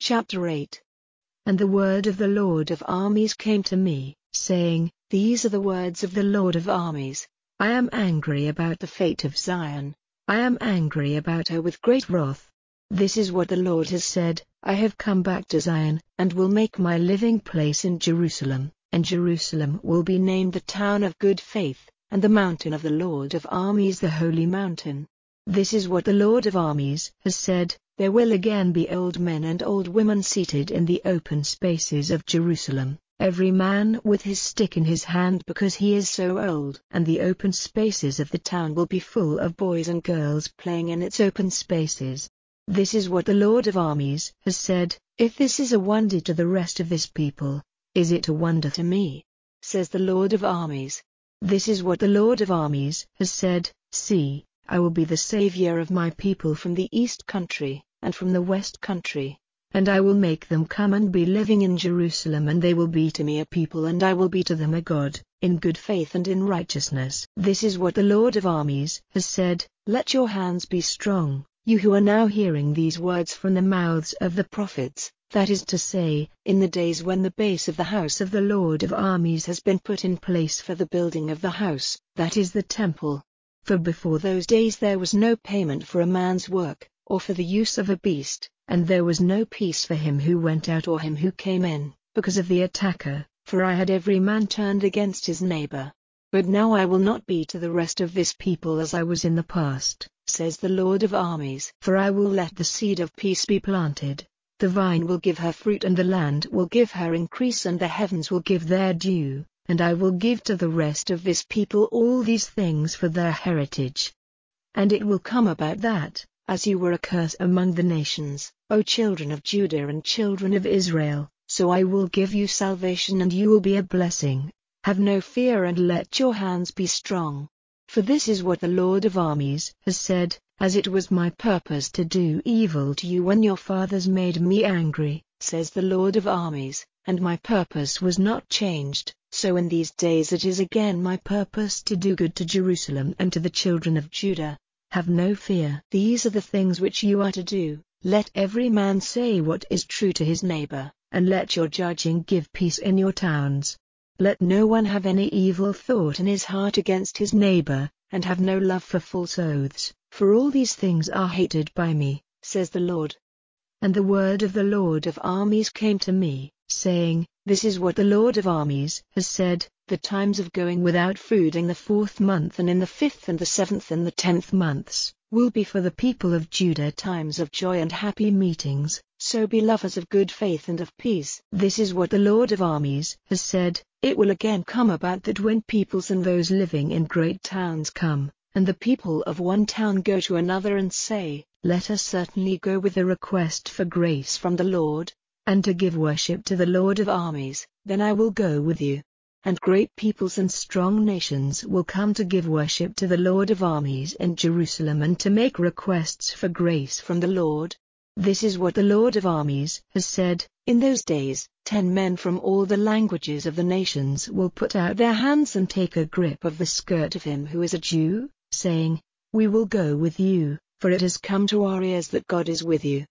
Chapter 8. And the word of the Lord of armies came to me, saying, These are the words of the Lord of armies. I am angry about the fate of Zion. I am angry about her with great wrath. This is what the Lord has said, I have come back to Zion, and will make my living place in Jerusalem, and Jerusalem will be named the town of good faith, and the mountain of the Lord of armies the holy mountain. This is what the Lord of armies has said, there will again be old men and old women seated in the open spaces of Jerusalem, every man with his stick in his hand because he is so old. And the open spaces of the town will be full of boys and girls playing in its open spaces. This is what the Lord of armies has said, if this is a wonder to the rest of this people, is it a wonder to me? Says the Lord of armies. This is what the Lord of armies has said, see, I will be the Savior of my people from the east country, and from the west country, and I will make them come and be living in Jerusalem, and they will be to me a people, and I will be to them a God, in good faith and in righteousness. This is what the Lord of armies has said, let your hands be strong, you who are now hearing these words from the mouths of the prophets, that is to say, in the days when the base of the house of the Lord of armies has been put in place for the building of the house, that is the temple. For before those days there was no payment for a man's work, or for the use of a beast, and there was no peace for him who went out or him who came in, because of the attacker, for I had every man turned against his neighbor. But now I will not be to the rest of this people as I was in the past, says the Lord of armies. For I will let the seed of peace be planted, the vine will give her fruit, and the land will give her increase, and the heavens will give their dew. And I will give to the rest of this people all these things for their heritage. And it will come about that, as you were a curse among the nations, O children of Judah and children of Israel, so I will give you salvation, and you will be a blessing. Have no fear, and let your hands be strong. For this is what the Lord of armies has said, as it was my purpose to do evil to you when your fathers made me angry, says the Lord of armies, and my purpose was not changed. So in these days it is again my purpose to do good to Jerusalem and to the children of Judah. Have no fear. These are the things which you are to do. Let every man say what is true to his neighbor, and let your judging give peace in your towns. Let no one have any evil thought in his heart against his neighbor, and have no love for false oaths, for all these things are hated by me, says the Lord. And the word of the Lord of armies came to me, saying, This is what the Lord of armies has said, the times of going without food in the 4th month and in the 5th and the 7th and the 10th months, will be for the people of Judah times of joy and happy meetings, so be lovers of good faith and of peace. This is what the Lord of armies has said, it will again come about that when peoples and those living in great towns come, and the people of one town go to another and say, Let us certainly go with a request for grace from the Lord, and to give worship to the Lord of armies, then I will go with you. And great peoples and strong nations will come to give worship to the Lord of armies in Jerusalem, and to make requests for grace from the Lord. This is what the Lord of armies has said, in those days, 10 men from all the languages of the nations will put out their hands and take a grip of the skirt of him who is a Jew, saying, We will go with you, for it has come to our ears that God is with you.